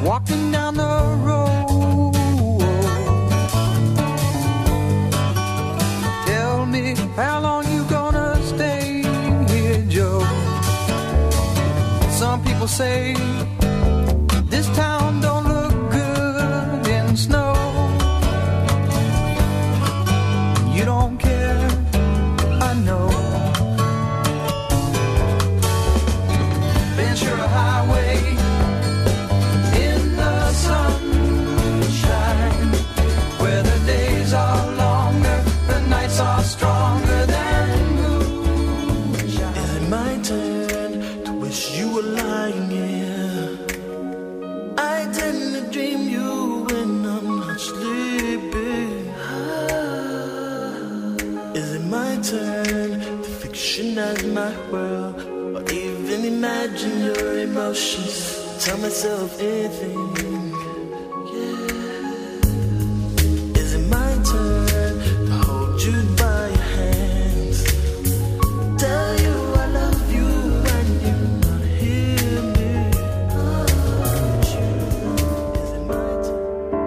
walking down the road. Tell me, how long you gonna stay here, Joe? Some people say this town don't look good in snow. You don't care, I know. Ventura Highway in the sunshine, where the days are longer, the nights are stronger than moonshine. Is it my turn to wish you were lying here? I tend to dream you when I'm not sleeping. Is it my turn to fictionize my world, or even imagine your emotions? Tell myself anything. Yeah. Is it my turn to hold you by your hands? Tell you I love you when you not hear me. Is it my turn?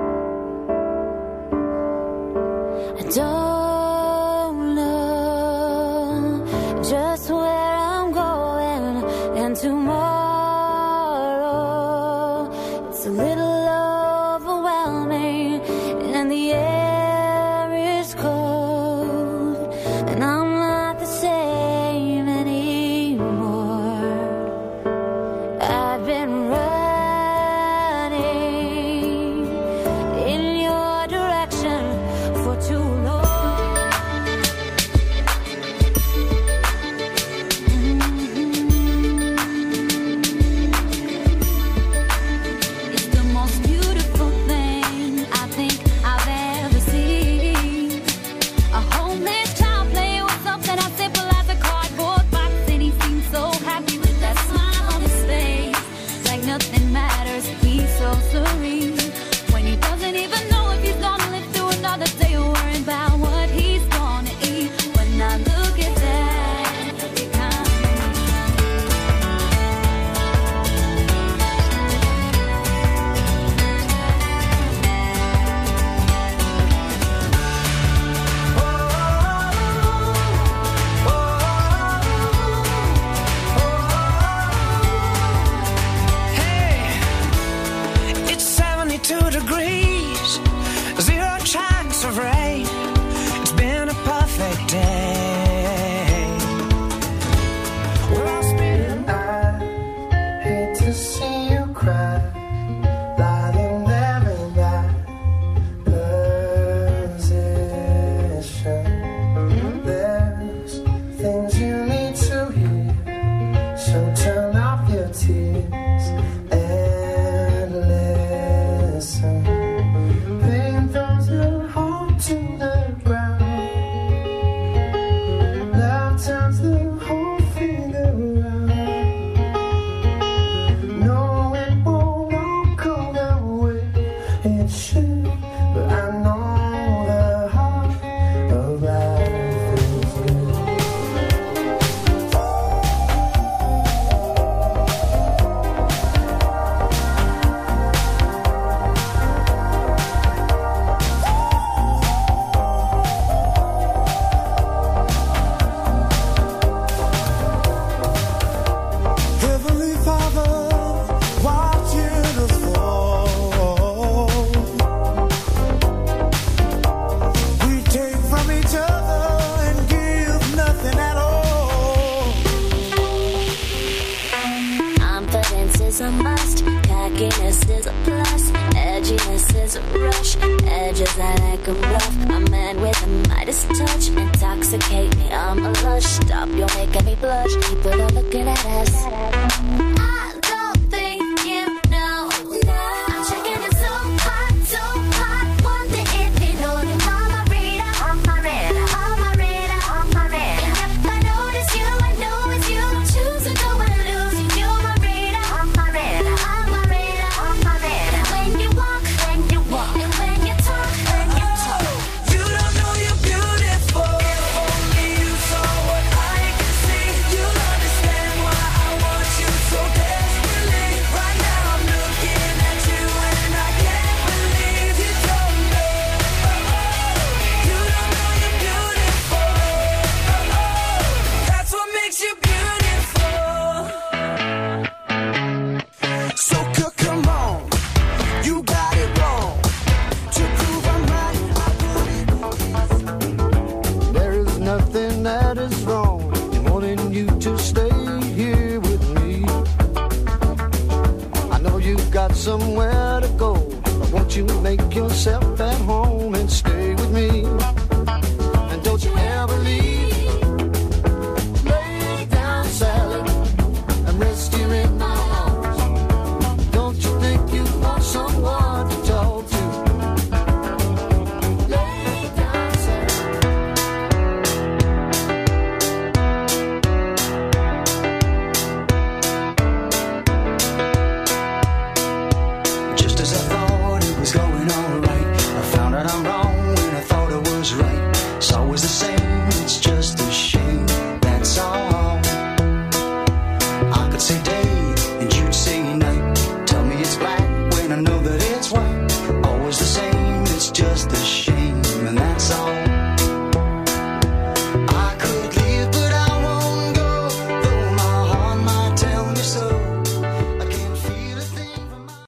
I don't know just where I'm going, and tomorrow it's a little overwhelming, and the air is cold, and I'm not the same anymore. I've been running in your direction for too long. It's the most beautiful thing I think I've ever seen. A homeless child playing with something as simple as a cardboard box, and he seems so happy with that smile on his face, like nothing matters. He's so serene when he doesn't even know if he's gonna live through another day, worrying about what he's gonna eat. When I look at that, it kind of Hey, it's 72 degrees, 0 chance of rain. It's been a perfect day. Well, I'll spend. I hate to see you cry, lying there in that position. There's things you need to hear, so turn off your tears and listen. Pain throws your heart to the ground. Love turns the whole thing around. No, it won't all go the way it should, but I know the heart of life is good. Heavenly Father, watching us fall. We take from each other and give nothing at all. confidence is a must, cockiness is a plus, edginess is a rush, edges I like a rough, a man with a Midas touch, intoxicate me, I'm a lush, stop, you're making me blush, people are looking at us. I don't think you know, I'm checking it so hot, wonder if you know that I'm a reader, I'm a reader, I'm a reader, I'm a reader. And if I notice you, I know it's you, don't choose to go and lose you, you're a reader, I'm a reader, I'm a reader, I'm a reader. When you walk, and when you talk, You don't know you're beautiful. If only you saw what I can see, you'll understand why I want you so desperately. go. Won't you make yourself at home and stay with me? And don't you ever leave